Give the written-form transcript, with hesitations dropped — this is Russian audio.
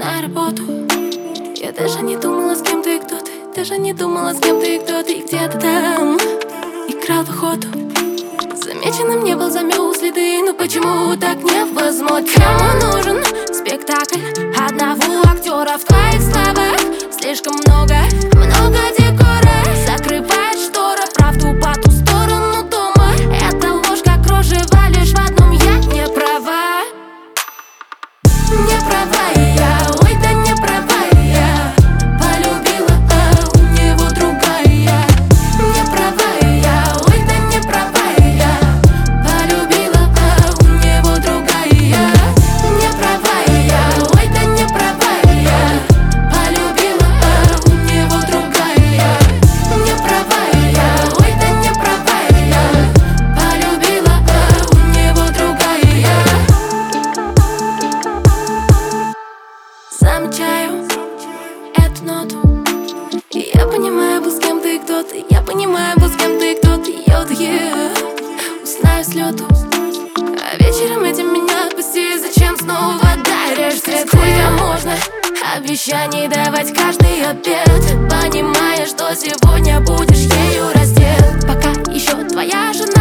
на работу. Я даже не думала, с кем ты и кто ты. Даже не думала, с кем ты и кто ты. И где-то там играл в охоту. Замеченным не был, замел следы. Но почему так невозможно? Кому нужен спектакль одного актера? В твоих словах слишком много декора. Закрывает штора, правду по ту сторону дома. Это ложь, как кружево, лишь в одном я не права. Не права я, ой, да не права я. Полюбила, а у него другая. Не права я, ой, да не права я. Полюбила, а у него другая. Не права я, ой, да не права я. Полюбила, а у него другая. Не права я, ой, да не права я. Полюбила, а у него другая. Замечаю эту ноту. И я понимаю, был с кем ты и кто ты. Я понимаю, был с кем ты и кто ты. Узнаю с лету. А вечером этим меня отпусти. Зачем снова даришь цветы? Сколько можно обещаний давать каждый обед, понимая, что сегодня будешь ею раздет. Пока еще твоя жена.